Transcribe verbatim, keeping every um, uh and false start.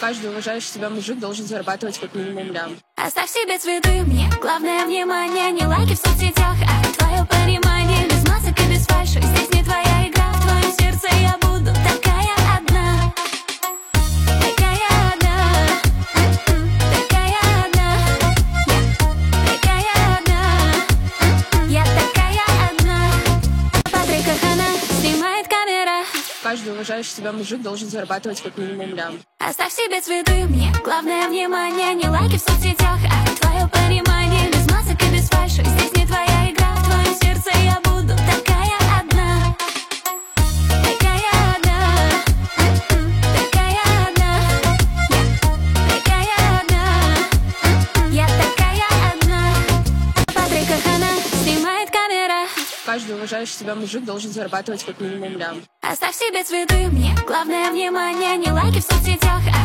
Каждый уважающий себя мужик должен зарабатывать как минимум лям. Оставь себе цветы, мне главное внимание. Не лайки в соцсетях, а твое понимание. Без масок и без фальши, здесь не твоя игра. В твоем сердце я буду такая одна. Такая одна. Такая одна. Такая одна. Я такая одна. Патрика Хана снимает камера. Каждый уважающий себя мужик должен зарабатывать как минимум лям. Оставь себе цветы, мне главное внимание. Не лайки в соцсетях, а твое понимание. Без масок и без фальши, здесь не твоя игра. В твоем сердце я буду такая одна. Такая одна. Такая одна. Такая одна. Я такая одна. Патрика Хана снимает камера. Каждый уважающий себя мужик должен зарабатывать как минимум лям. Оставь себе цветы, мне главное внимание. Не лайки в соцсетях, а